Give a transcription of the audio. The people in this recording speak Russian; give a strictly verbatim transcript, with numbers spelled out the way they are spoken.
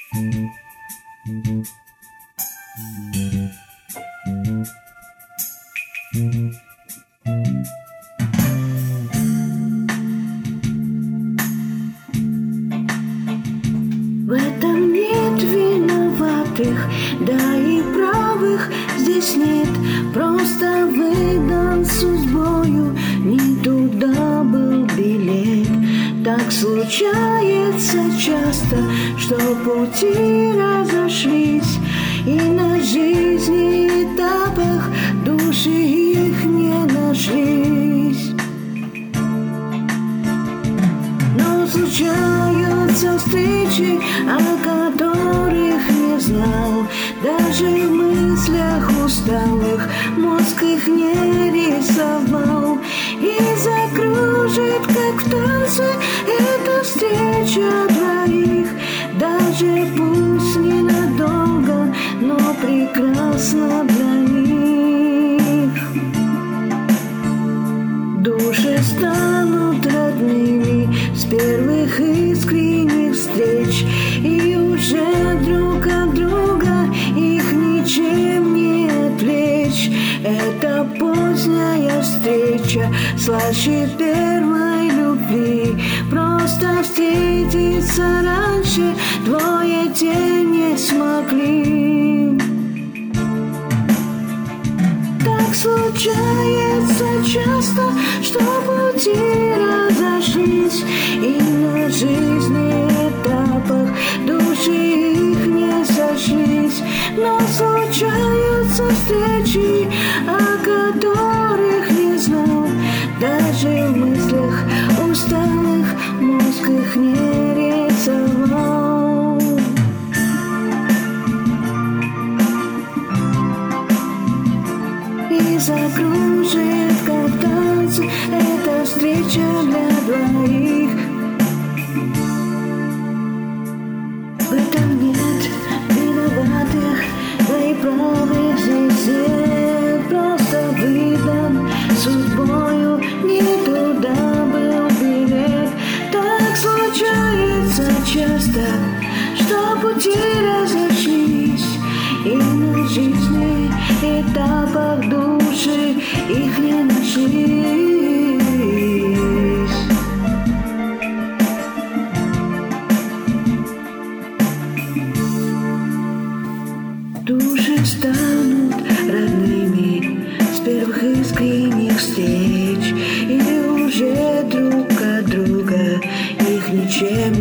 В этом нет виноватых, да и правых здесь нет. Просто выдан судьбою, не туда был билет. Так случается часто, что пути разошлись, и на жизни этапах души их не нашлись. Но случаются встречи, о которых не знал. Даже в мыслях усталых мозг их не рисовал. И закружит, как в танце, эта встреча двоих. Даже пусть ненадолго, но прекрасно для них. Души станут родными с первых искренних встреч, и уже друг от друга их ничем не отвлечь. Это поздняя встреча слаще первой любви. Просто встретиться раньше двое те не смогли. Так случается часто, что пути разошлись, и на жизненных этапах души их не сошлись. Но случаются встречи, о которых не знал. Даже в мыслях усталых мозг их не рисовал. И закружит, как танцы, эта встреча для двоих. В этом нет виноватых, да и правых здесь нет. Просто выдан судьбою, не туда был билет. Так случается часто, что пути разошлись, и на жизни этапах души их не нашлись. Души станут родными с первых искренних встреч, и уже друг от друга их ничем